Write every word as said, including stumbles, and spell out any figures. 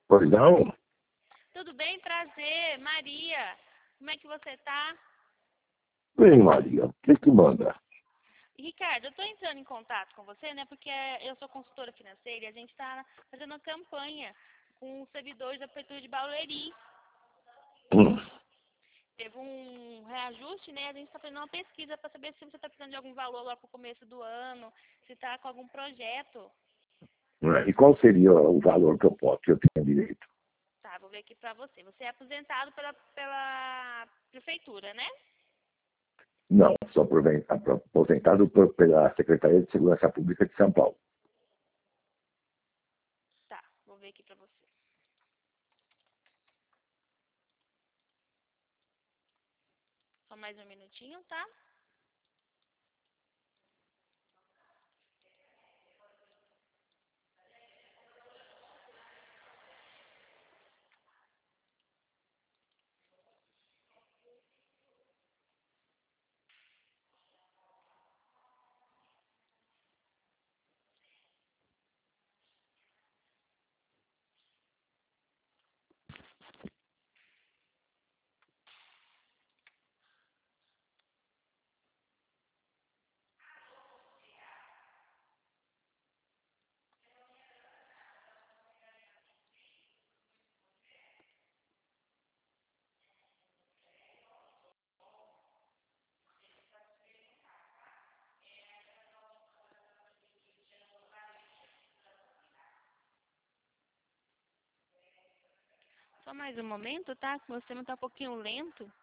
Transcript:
Pois não? Tudo bem? Prazer. Maria, como é que você tá? Bem, Maria, o que que manda? Ricardo, eu tô entrando em contato com você, né? Porque eu sou consultora financeira e a gente tá fazendo uma campanha com os servidores da Prefeitura de Barueri. Hum, Teve um reajuste, né? A gente está fazendo uma pesquisa para saber se você está precisando de algum valor lá para o começo do ano, se está com algum projeto. né? E qual seria o valor que eu posso, que eu tenho direito? Tá, vou ver aqui para você. Você é aposentado pela, pela prefeitura, né? Não, sou aproven- aposentado por- pela Secretaria de Segurança Pública de São Paulo. Tá, vou ver aqui para você. Só mais um minutinho, tá? Só mais um momento, tá? O meu sistema tá um pouquinho lento.